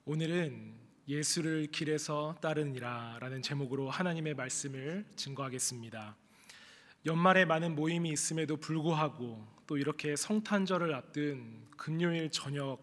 오늘은 예수를 길에서 따르니라 라는 제목으로 하나님의 말씀을 증거하겠습니다. 연말에 많은 모임이 있음에도 불구하고 또 이렇게 성탄절을 앞둔 금요일 저녁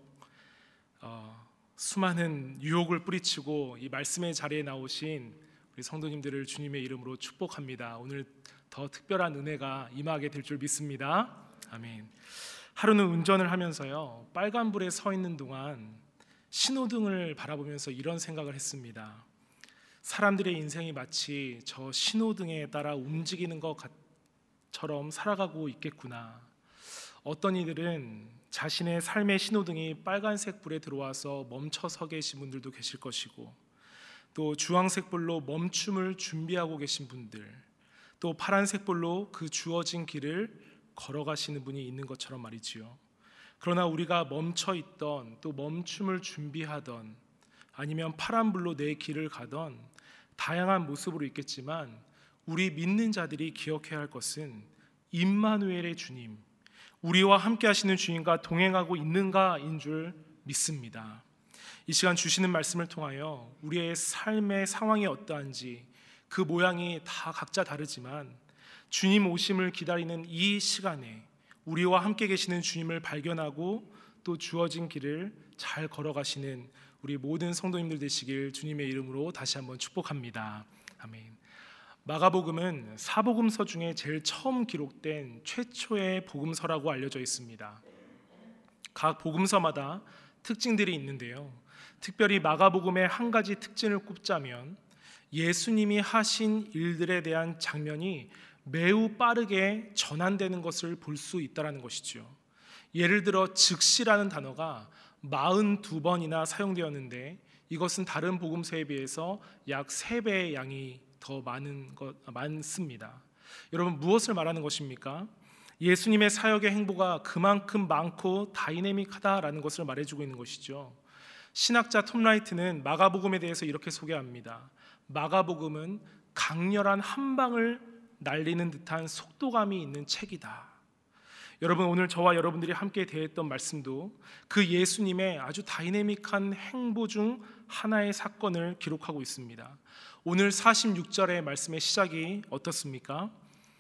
수많은 유혹을 뿌리치고 이 말씀의 자리에 나오신 우리 성도님들을 주님의 이름으로 축복합니다. 오늘 더 특별한 은혜가 임하게 될 줄 믿습니다. 아멘. 하루는 운전을 하면서요, 빨간불에 서 있는 동안 신호등을 바라보면서 이런 생각을 했습니다. 사람들의 인생이 마치 저 신호등에 따라 움직이는 것처럼 살아가고 있겠구나. 어떤 이들은 자신의 삶의 신호등이 빨간색 불에 들어와서 멈춰 서 계신 분들도 계실 것이고, 또 주황색 불로 멈춤을 준비하고 계신 분들, 또 파란색 불로 그 주어진 길을 걸어가시는 분이 있는 것처럼 말이지요. 그러나 우리가 멈춰 있던, 또 멈춤을 준비하던, 아니면 파란불로 내 길을 가던 다양한 모습으로 있겠지만, 우리 믿는 자들이 기억해야 할 것은 임마누엘의 주님, 우리와 함께 하시는 주님과 동행하고 있는가인 줄 믿습니다. 이 시간 주시는 말씀을 통하여 우리의 삶의 상황이 어떠한지, 그 모양이 다 각자 다르지만 주님 오심을 기다리는 이 시간에 우리와 함께 계시는 주님을 발견하고 또 주어진 길을 잘 걸어가시는 우리 모든 성도님들 되시길 주님의 이름으로 다시 한번 축복합니다. 아멘. 마가복음은 사복음서 중에 제일 처음 기록된 최초의 복음서라고 알려져 있습니다. 각 복음서마다 특징들이 있는데요, 특별히 마가복음의 한 가지 특징을 꼽자면 예수님이 하신 일들에 대한 장면이 매우 빠르게 전환되는 것을 볼 수 있다는 것이죠. 예를 들어 즉시라는 단어가 42번이나 사용되었는데, 이것은 다른 복음서에 비해서 약 3배의 양이 더 많습니다. 여러분, 무엇을 말하는 것입니까? 예수님의 사역의 행보가 그만큼 많고 다이내믹하다라는 것을 말해주고 있는 것이죠. 신학자 톰 라이트는 마가복음에 대해서 이렇게 소개합니다. 마가복음은 강렬한 한 방을 날리는 듯한 속도감이 있는 책이다. 여러분, 오늘 저와 여러분들이 함께 대했던 말씀도 그 예수님의 아주 다이내믹한 행보 중 하나의 사건을 기록하고 있습니다. 오늘 46절의 말씀의 시작이 어떻습니까?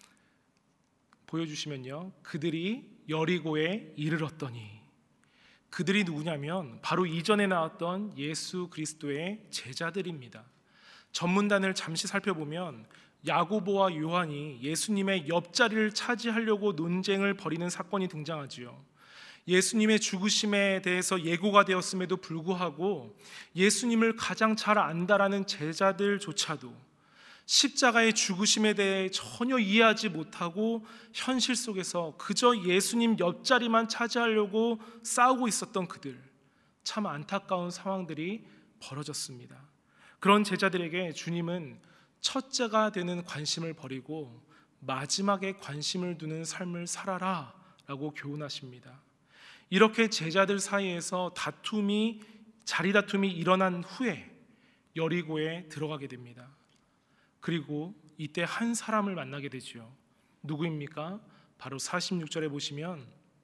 보여주시면요, 그들이 여리고에 이르렀더니. 그들이 누구냐면 바로 이전에 나왔던 예수 그리스도의 제자들입니다. 전문단을 잠시 살펴보면 야고보와 요한이 예수님의 옆자리를 차지하려고 논쟁을 벌이는 사건이 등장하지요. 예수님의 죽으심에 대해서 예고가 되었음에도 불구하고 예수님을 가장 잘 안다라는 제자들조차도 십자가의 죽으심에 대해 전혀 이해하지 못하고 현실 속에서 그저 예수님 옆자리만 차지하려고 싸우고 있었던 그들, 참 안타까운 상황들이 벌어졌습니다. 그런 제자들에게 주님은 첫째가 되는 관심을 버리고 마지막에 관심을 두는 삶을 살아라 라고 교훈하십니다. 이렇게 제자들 사이에서 자리 다툼이 일어난 후에 여리고에 들어가게 됩니다. 그리고 이때 한 사람을 만나게 되죠. 누구입니까? 바로 46절에 보시면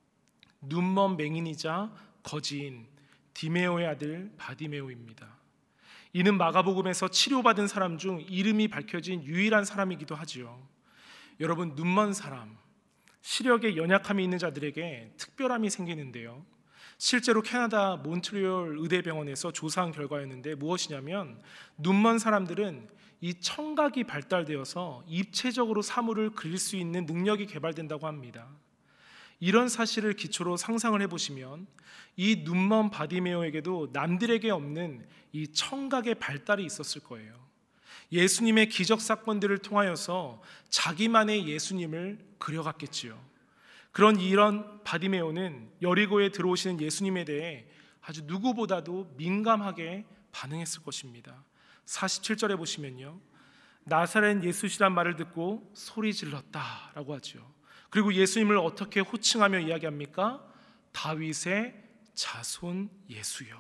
눈먼 맹인이자 거지인 디메오의 아들 바디메오입니다. 이는 마가복음에서 치료받은 사람 중 이름이 밝혀진 유일한 사람이기도 하지요. 여러분, 눈먼 사람, 시력에 연약함이 있는 자들에게 특별함이 생기는데요, 실제로 캐나다 몬트리올 의대병원에서 조사한 결과였는데 무엇이냐면, 눈먼 사람들은 이 청각이 발달되어서 입체적으로 사물을 그릴 수 있는 능력이 개발된다고 합니다. 이런 사실을 기초로 상상을 해보시면 이 눈먼 바디메오에게도 남들에게 없는 이 청각의 발달이 있었을 거예요. 예수님의 기적 사건들을 통하여서 자기만의 예수님을 그려갔겠지요. 이런 바디메오는 여리고에 들어오시는 예수님에 대해 아주 누구보다도 민감하게 반응했을 것입니다. 47절에 보시면요, 나사렛 예수시란 말을 듣고 소리 질렀다라고 하죠. 그리고 예수님을 어떻게 호칭하며 이야기합니까? 다윗의 자손 예수여.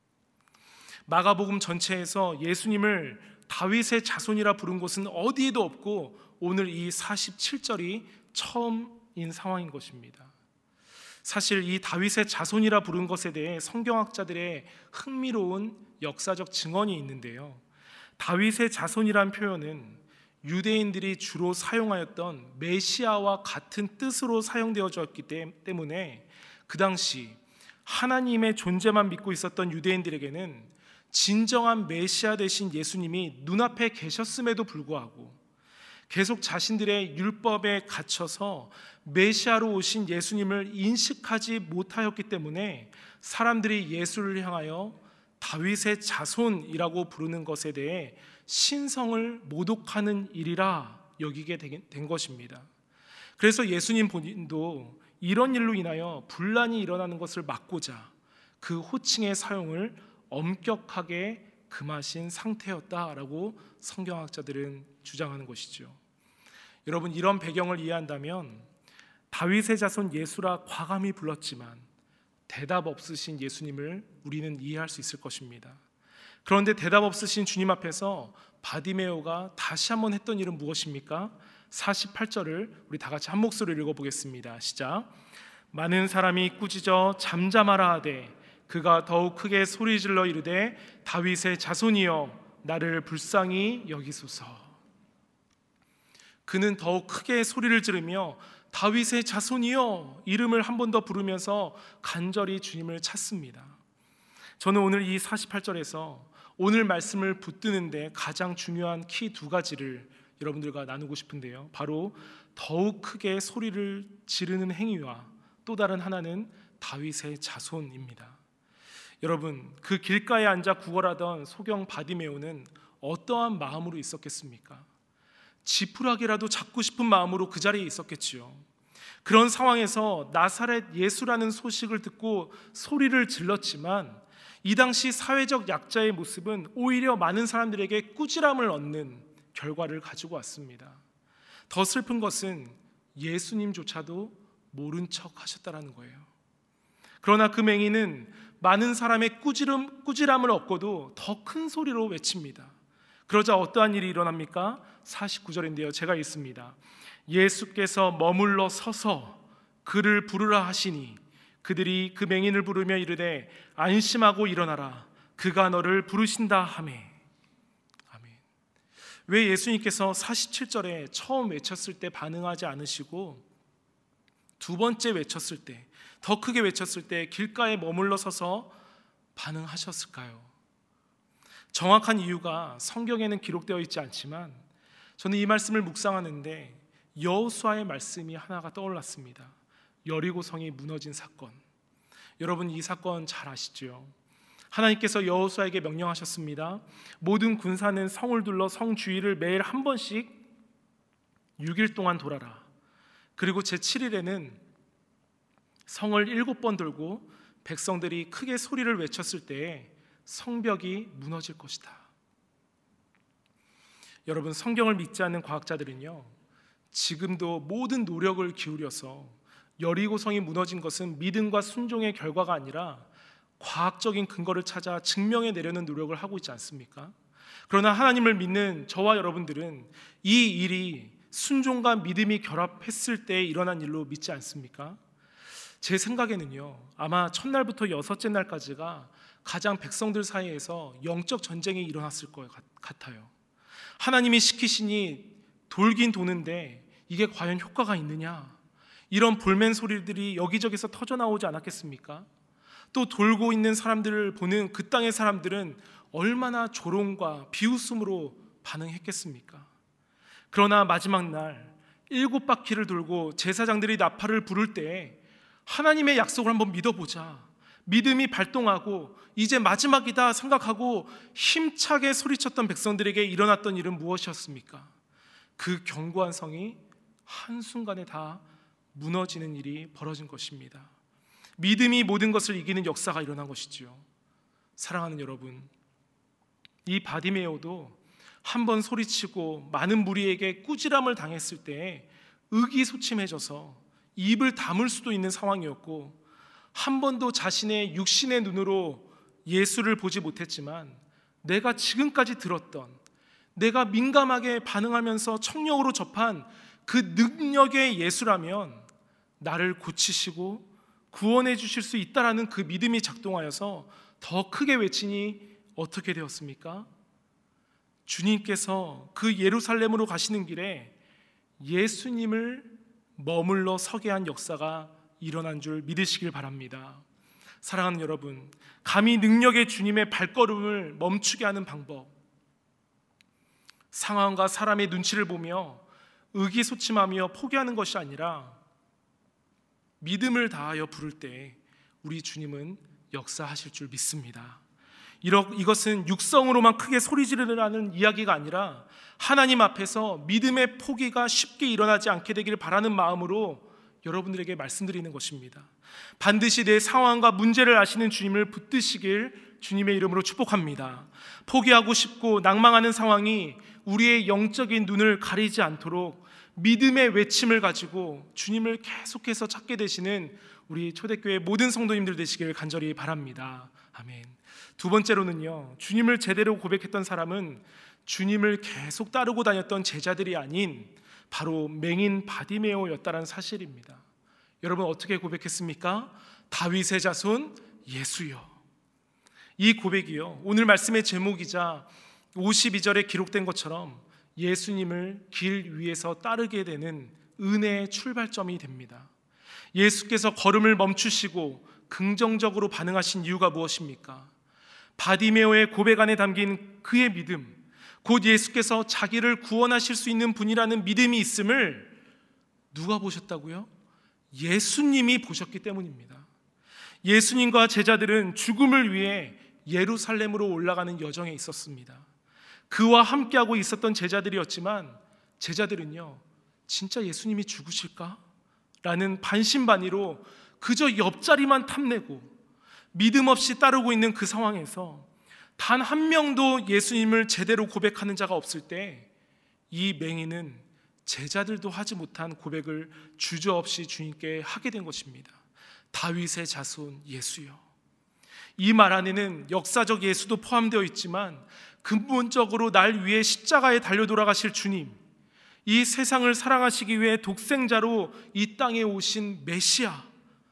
마가복음 전체에서 예수님을 다윗의 자손이라 부른 곳은 어디에도 없고 오늘 이 47절이 처음인 상황인 것입니다. 사실 이 다윗의 자손이라 부른 것에 대해 성경학자들의 흥미로운 역사적 증언이 있는데요. 다윗의 자손이란 표현은 유대인들이 주로 사용하였던 메시아와 같은 뜻으로 사용되어졌기 때문에 그 당시 하나님의 존재만 믿고 있었던 유대인들에게는 진정한 메시아 되신 예수님이 눈앞에 계셨음에도 불구하고 계속 자신들의 율법에 갇혀서 메시아로 오신 예수님을 인식하지 못하였기 때문에 사람들이 예수를 향하여 다윗의 자손이라고 부르는 것에 대해 신성을 모독하는 일이라 여기게 된 것입니다. 그래서 예수님 본인도 이런 일로 인하여 분란이 일어나는 것을 막고자 그 호칭의 사용을 엄격하게 금하신 상태였다라고 성경학자들은 주장하는 것이죠. 여러분, 이런 배경을 이해한다면 다윗의 자손 예수라 과감히 불렀지만 대답 없으신 예수님을 우리는 이해할 수 있을 것입니다. 그런데 대답 없으신 주님 앞에서 바디메오가 다시 한번 했던 일은 무엇입니까? 48절을 우리 다 같이 한 목소리로 읽어보겠습니다. 시작. 많은 사람이 꾸짖어 잠잠하라 하되 그가 더욱 크게 소리질러 이르되 다윗의 자손이여 나를 불쌍히 여기소서. 그는 더욱 크게 소리를 지르며 다윗의 자손이여 이름을 한 번 더 부르면서 간절히 주님을 찾습니다. 저는 오늘 이 48절에서 오늘 말씀을 붙드는데 가장 중요한 키 두 가지를 여러분들과 나누고 싶은데요. 바로 더욱 크게 소리를 지르는 행위와 또 다른 하나는 다윗의 자손입니다. 여러분, 그 길가에 앉아 구걸하던 소경 바디메오는 어떠한 마음으로 있었겠습니까? 지푸라기라도 잡고 싶은 마음으로 그 자리에 있었겠지요. 그런 상황에서 나사렛 예수라는 소식을 듣고 소리를 질렀지만 이 당시 사회적 약자의 모습은 오히려 많은 사람들에게 꾸지람을 얻는 결과를 가지고 왔습니다. 더 슬픈 것은 예수님조차도 모른 척 하셨다라는 거예요. 그러나 그 맹인은 많은 사람의 꾸지람을 얻고도 더 큰 소리로 외칩니다. 그러자 어떠한 일이 일어납니까? 49절인데요. 제가 읽습니다. 예수께서 머물러 서서 그를 부르라 하시니 그들이 그 맹인을 부르며 이르되 안심하고 일어나라 그가 너를 부르신다 하매. 아멘. 왜 예수님께서 47절에 처음 외쳤을 때 반응하지 않으시고 두 번째 외쳤을 때, 더 크게 외쳤을 때 길가에 머물러 서서 반응하셨을까요? 정확한 이유가 성경에는 기록되어 있지 않지만 저는 이 말씀을 묵상하는데 여호수아의 말씀이 하나가 떠올랐습니다. 여리고성이 무너진 사건. 여러분, 이 사건 잘 아시죠? 하나님께서 여호수아에게 명령하셨습니다. 모든 군사는 성을 둘러 성 주위를 매일 한 번씩 6일 동안 돌아라. 그리고 제7일에는 성을 7번 돌고 백성들이 크게 소리를 외쳤을 때에 성벽이 무너질 것이다. 여러분, 성경을 믿지 않는 과학자들은요, 지금도 모든 노력을 기울여서 여리고성이 무너진 것은 믿음과 순종의 결과가 아니라 과학적인 근거를 찾아 증명해 내려는 노력을 하고 있지 않습니까? 그러나 하나님을 믿는 저와 여러분들은 이 일이 순종과 믿음이 결합했을 때 일어난 일로 믿지 않습니까? 제 생각에는요, 아마 첫날부터 여섯째 날까지가 가장 백성들 사이에서 영적 전쟁이 일어났을 것 같아요. 하나님이 시키시니 돌긴 도는데 이게 과연 효과가 있느냐, 이런 볼멘 소리들이 여기저기서 터져나오지 않았겠습니까? 또 돌고 있는 사람들을 보는 그 땅의 사람들은 얼마나 조롱과 비웃음으로 반응했겠습니까? 그러나 마지막 날 7바퀴를 돌고 제사장들이 나팔을 부를 때 하나님의 약속을 한번 믿어보자, 믿음이 발동하고 이제 마지막이다 생각하고 힘차게 소리쳤던 백성들에게 일어났던 일은 무엇이었습니까? 그 견고한 성이 한순간에 다 무너지는 일이 벌어진 것입니다. 믿음이 모든 것을 이기는 역사가 일어난 것이지요. 사랑하는 여러분, 이 바디메오도 한번 소리치고 많은 무리에게 꾸지람을 당했을 때 의기소침해져서 입을 다물 수도 있는 상황이었고, 한 번도 자신의 육신의 눈으로 예수를 보지 못했지만 내가 지금까지 들었던, 내가 민감하게 반응하면서 청력으로 접한 그 능력의 예수라면 나를 고치시고 구원해 주실 수 있다라는 그 믿음이 작동하여서 더 크게 외치니 어떻게 되었습니까? 주님께서 그 예루살렘으로 가시는 길에 예수님을 머물러 서게 한 역사가 일어난 줄 믿으시길 바랍니다. 사랑하는 여러분, 감히 능력의 주님의 발걸음을 멈추게 하는 방법, 상황과 사람의 눈치를 보며 의기소침하며 포기하는 것이 아니라 믿음을 다하여 부를 때 우리 주님은 역사하실 줄 믿습니다. 이것은 육성으로만 크게 소리 지르라는 이야기가 아니라 하나님 앞에서 믿음의 포기가 쉽게 일어나지 않게 되기를 바라는 마음으로 여러분들에게 말씀드리는 것입니다. 반드시 내 상황과 문제를 아시는 주님을 붙드시길 주님의 이름으로 축복합니다. 포기하고 싶고 낭망하는 상황이 우리의 영적인 눈을 가리지 않도록 믿음의 외침을 가지고 주님을 계속해서 찾게 되시는 우리 초대교회 모든 성도님들 되시길 간절히 바랍니다. 아멘. 두 번째로는요, 주님을 제대로 고백했던 사람은 주님을 계속 따르고 다녔던 제자들이 아닌 바로 맹인 바디메오였다는 사실입니다. 여러분 어떻게 고백했습니까? 다윗의 자손 예수여. 이 고백이요, 오늘 말씀의 제목이자 52절에 기록된 것처럼 예수님을 길 위에서 따르게 되는 은혜의 출발점이 됩니다. 예수께서 걸음을 멈추시고 긍정적으로 반응하신 이유가 무엇입니까? 바디메오의 고백 안에 담긴 그의 믿음, 곧 예수께서 자기를 구원하실 수 있는 분이라는 믿음이 있음을 누가 보셨다고요? 예수님이 보셨기 때문입니다. 예수님과 제자들은 죽음을 위해 예루살렘으로 올라가는 여정에 있었습니다. 그와 함께하고 있었던 제자들이었지만 제자들은요, 진짜 예수님이 죽으실까? 라는 반신반의로 그저 옆자리만 탐내고 믿음 없이 따르고 있는 그 상황에서 단 한 명도 예수님을 제대로 고백하는 자가 없을 때 이 맹인은 제자들도 하지 못한 고백을 주저없이 주님께 하게 된 것입니다. 다윗의 자손 예수여. 이 말 안에는 역사적 예수도 포함되어 있지만 근본적으로 날 위해 십자가에 달려 돌아가실 주님, 이 세상을 사랑하시기 위해 독생자로 이 땅에 오신 메시아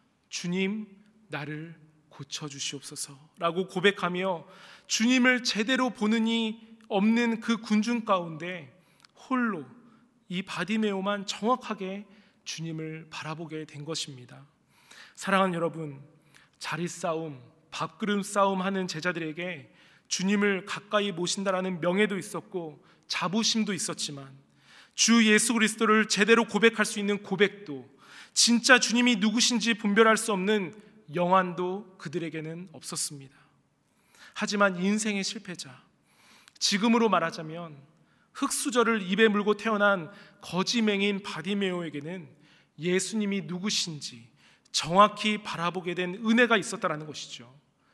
주님, 나를 고쳐주시옵소서 라고 고백하며 주님을 제대로 보는 이 없는 그 군중 가운데 홀로 이 바디메오만 정확하게 주님을 바라보게 된 것입니다. 사랑하는 여러분, 자리 싸움, 밥그릇 싸움 하는 제자들에게 주님을 가까이 모신다라는 명예도 있었고 자부심도 있었지만 주 예수 그리스도를 제대로 고백할 수 있는 고백도, 진짜 주님이 누구신지 분별할 수 없는 영안도 그들에게는 없었습니다. 하지만 인생의 실패자, 지금으로 말하자면 흙수저를 입에 물고 태어난 거지맹인 바디메오에게는 예수님이 누구신지 정확히 바라보게 된 은혜가 있었다라는 것이죠.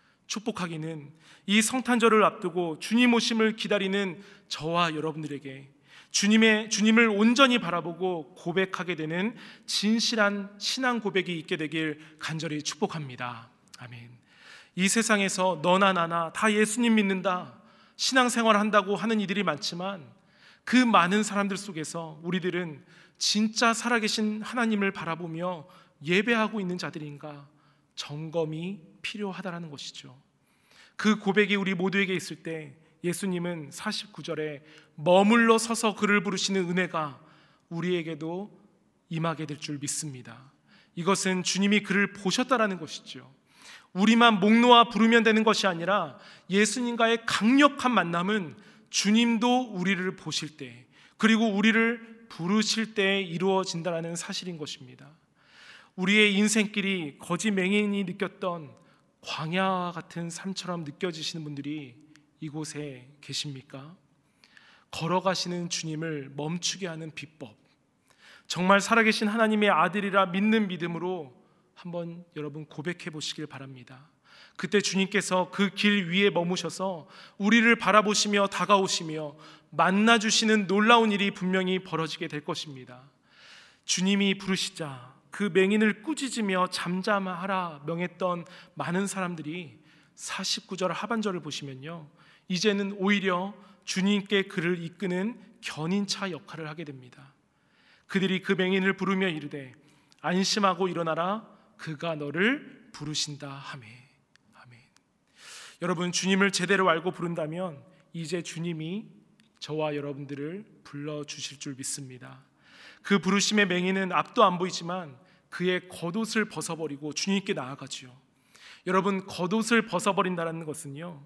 축복하기는 이 성탄절을 앞두고 주님 오심을 기다리는 저와 여러분들에게 주님을 온전히 바라보고 고백하게 되는 진실한 신앙 고백이 있게 되길 간절히 축복합니다. 아멘. 이 세상에서 너나 나나 다 예수님 믿는다, 신앙생활 한다고 하는 이들이 많지만 그 많은 사람들 속에서 우리들은 진짜 살아계신 하나님을 바라보며 예배하고 있는 자들인가 점검이 필요하다는 것이죠. 그 고백이 우리 모두에게 있을 때 예수님은 49절에 머물러 서서 그를 부르시는 은혜가 우리에게도 임하게 될 줄 믿습니다. 이것은 주님이 그를 보셨다라는 것이죠. 우리만 목 놓아 부르면 되는 것이 아니라 예수님과의 강력한 만남은 주님도 우리를 보실 때, 그리고 우리를 부르실 때 이루어진다는 사실인 것입니다. 우리의 인생길이 거지맹인이 느꼈던 광야 같은 삶처럼 느껴지시는 분들이 이곳에 계십니까? 걸어가시는 주님을 멈추게 하는 비법, 정말 살아계신 하나님의 아들이라 믿는 믿음으로 한번 여러분 고백해 보시길 바랍니다. 그때 주님께서 그 길 위에 머무셔서 우리를 바라보시며 다가오시며 만나주시는 놀라운 일이 분명히 벌어지게 될 것입니다. 주님이 부르시자 그 맹인을 꾸짖으며 잠잠하라 명했던 많은 사람들이 49절 하반절을 보시면요, 이제는 오히려 주님께 그를 이끄는 견인차 역할을 하게 됩니다. 그들이 그 맹인을 부르며 이르되 안심하고 일어나라, 그가 너를 부르신다 하매. 아멘. 여러분, 주님을 제대로 알고 부른다면 이제 주님이 저와 여러분들을 불러주실 줄 믿습니다. 그 부르심의 맹인은 앞도 안 보이지만 그의 겉옷을 벗어버리고 주님께 나아가지요. 여러분, 겉옷을 벗어버린다는 것은요,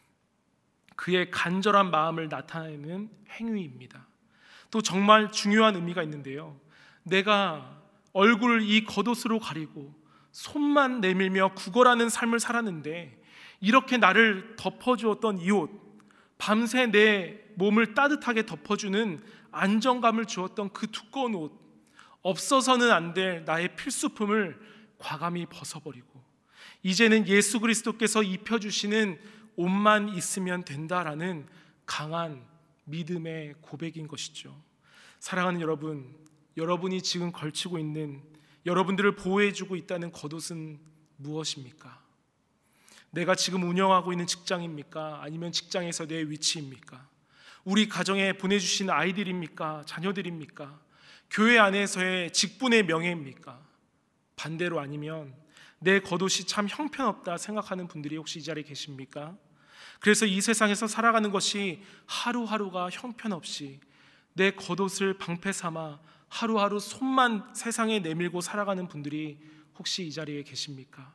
그의 간절한 마음을 나타내는 행위입니다. 또 정말 중요한 의미가 있는데요, 내가 얼굴을 이 겉옷으로 가리고 손만 내밀며 구걸하는 삶을 살았는데 이렇게 나를 덮어주었던 이 옷, 밤새 내 몸을 따뜻하게 덮어주는 안정감을 주었던 그 두꺼운 옷, 없어서는 안 될 나의 필수품을 과감히 벗어버리고 이제는 예수 그리스도께서 입혀주시는 옷만 있으면 된다라는 강한 믿음의 고백인 것이죠. 사랑하는 여러분, 여러분이 지금 걸치고 있는, 여러분들을 보호해주고 있다는 겉옷은 무엇입니까? 내가 지금 운영하고 있는 직장입니까? 아니면 직장에서 내 위치입니까? 우리 가정에 보내주신 아이들입니까? 자녀들입니까? 교회 안에서의 직분의 명예입니까? 반대로 아니면 내 겉옷이 참 형편없다 생각하는 분들이 혹시 이 자리에 계십니까? 그래서 이 세상에서 살아가는 것이 하루하루가 형편없이 내 겉옷을 방패 삼아 하루하루 손만 세상에 내밀고 살아가는 분들이 혹시 이 자리에 계십니까?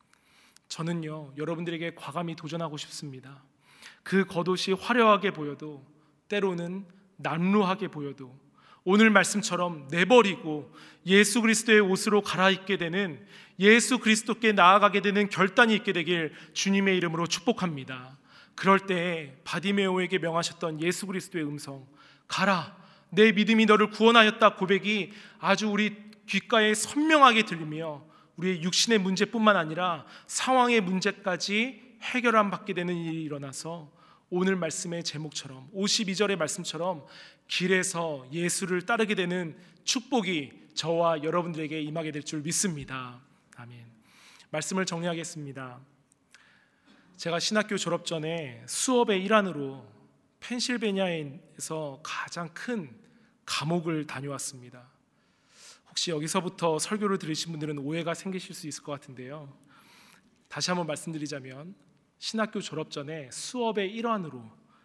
저는요, 여러분들에게 과감히 도전하고 싶습니다. 그 겉옷이 화려하게 보여도, 때로는 남루하게 보여도 오늘 말씀처럼 내버리고 예수 그리스도의 옷으로 갈아입게 되는, 예수 그리스도께 나아가게 되는 결단이 있게 되길 주님의 이름으로 축복합니다. 그럴 때 바디메오에게 명하셨던 예수 그리스도의 음성, 가라, 내 믿음이 너를 구원하였다 고백이 아주 우리 귓가에 선명하게 들리며 우리의 육신의 문제뿐만 아니라 상황의 문제까지 해결함 받게 되는 일이 일어나서 오늘 말씀의 제목처럼 52절의 말씀처럼 길에서 예수를 따르게 되는 축복이 저와 여러분들에게 임하게 될 줄 믿습니다. 아멘. 말씀을 정리하겠습니다. 제가 신학교 졸업 전에 수업의 일환으로 펜실베니아에서 가장 큰 감옥을 다녀왔습니다. 혹시 여기서부터 설교를 들으신 분들은 오해가 생기실 수 있을 것 같은데요, 다시 한번 말씀드리자면 신학교 졸업 전에 수업의 일환으로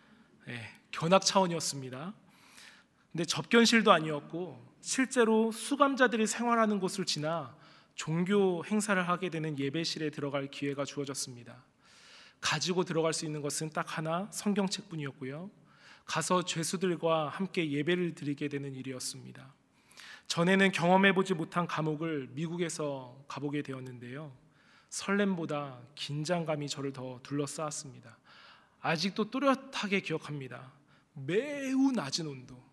견학 차원이었습니다. 근데 접견실도 아니었고 실제로 수감자들이 생활하는 곳을 지나 종교 행사를 하게 되는 예배실에 들어갈 기회가 주어졌습니다. 가지고 들어갈 수 있는 것은 딱 하나, 성경책뿐이었고요. 가서 죄수들과 함께 예배를 드리게 되는 일이었습니다. 전에는 경험해보지 못한 감옥을 미국에서 가보게 되었는데요, 설렘보다 긴장감이 저를 더 둘러싸았습니다. 아직도 또렷하게 기억합니다. 매우 낮은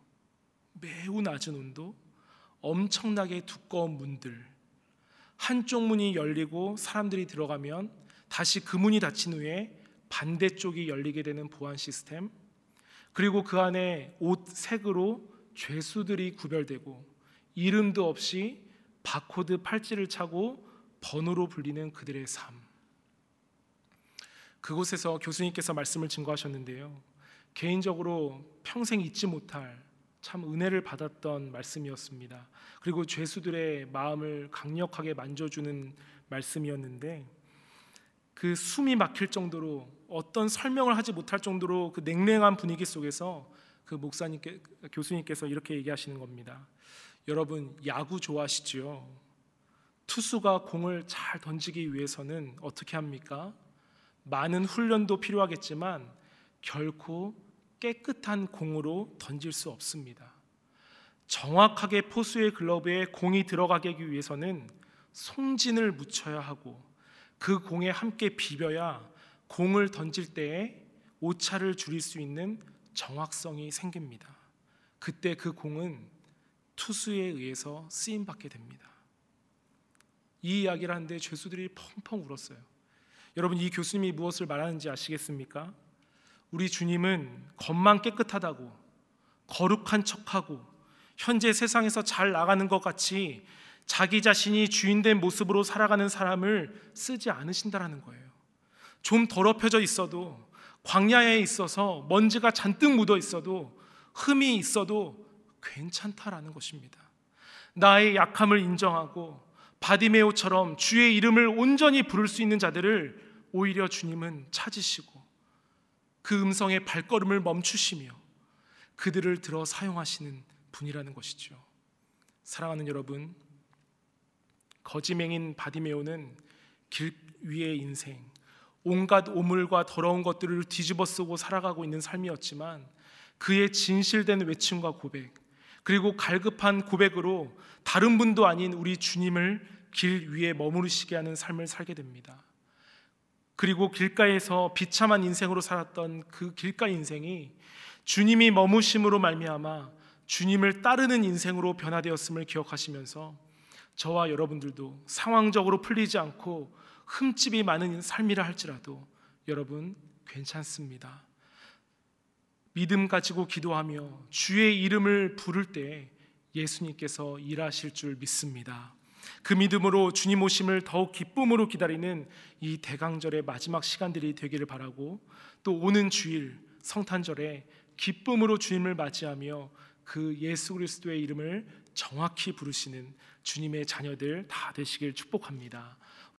온도, 엄청나게 두꺼운 문들, 한쪽 문이 열리고 사람들이 들어가면 다시 그 문이 닫힌 후에 반대쪽이 열리게 되는 보안 시스템, 그리고 그 안에 옷 색으로 죄수들이 구별되고 이름도 없이 바코드 팔찌를 차고 번호로 불리는 그들의 삶. 그곳에서 교수님께서 말씀을 증거하셨는데요, 개인적으로 평생 잊지 못할 참 은혜를 받았던 말씀이었습니다. 그리고 죄수들의 마음을 강력하게 만져주는 말씀이었는데, 그 숨이 막힐 정도로, 어떤 설명을 하지 못할 정도로 그 냉랭한 분위기 속에서 그 교수님께서 이렇게 얘기하시는 겁니다. 여러분, 야구 좋아하시죠? 투수가 공을 잘 던지기 위해서는 어떻게 합니까? 많은 훈련도 필요하겠지만 결코 깨끗한 공으로 던질 수 없습니다. 정확하게 포수의 글러브에 공이 들어가기 위해서는 송진을 묻혀야 하고 그 공에 함께 비벼야 공을 던질 때에 오차를 줄일 수 있는 정확성이 생깁니다. 그때 그 공은 투수에 의해서 쓰임받게 됩니다. 이 이야기를 하는데 죄수들이 펑펑 울었어요. 여러분, 이 교수님이 무엇을 말하는지 아시겠습니까? 우리 주님은 겉만 깨끗하다고, 거룩한 척하고 현재 세상에서 잘 나가는 것 같이 자기 자신이 주인된 모습으로 살아가는 사람을 쓰지 않으신다라는 거예요. 좀 더럽혀져 있어도, 광야에 있어서 먼지가 잔뜩 묻어 있어도, 흠이 있어도 괜찮다라는 것입니다. 나의 약함을 인정하고 바디메오처럼 주의 이름을 온전히 부를 수 있는 자들을 오히려 주님은 찾으시고 그 음성의 발걸음을 멈추시며 그들을 들어 사용하시는 분이라는 것이죠. 사랑하는 여러분, 거지맹인 바디메오는 길 위의 인생, 온갖 오물과 더러운 것들을 뒤집어 쓰고 살아가고 있는 삶이었지만 그의 진실된 외침과 고백, 그리고 갈급한 고백으로 다른 분도 아닌 우리 주님을 길 위에 머무르시게 하는 삶을 살게 됩니다. 그리고 길가에서 비참한 인생으로 살았던 그 길가 인생이 주님이 머무심으로 말미암아 주님을 따르는 인생으로 변화되었음을 기억하시면서 저와 여러분들도 상황적으로 풀리지 않고 흠집이 많은 삶이라 할지라도 여러분 괜찮습니다. 믿음 가지고 기도하며 주의 이름을 부를 때 예수님께서 일하실 줄 믿습니다. 그 믿음으로 주님 오심을 더욱 기쁨으로 기다리는 이 대강절의 마지막 시간들이 되기를 바라고, 또 오는 주일 성탄절에 기쁨으로 주님을 맞이하며 그 예수 그리스도의 이름을 정확히 부르시는 주님의 자녀들 다 되시길 축복합니다.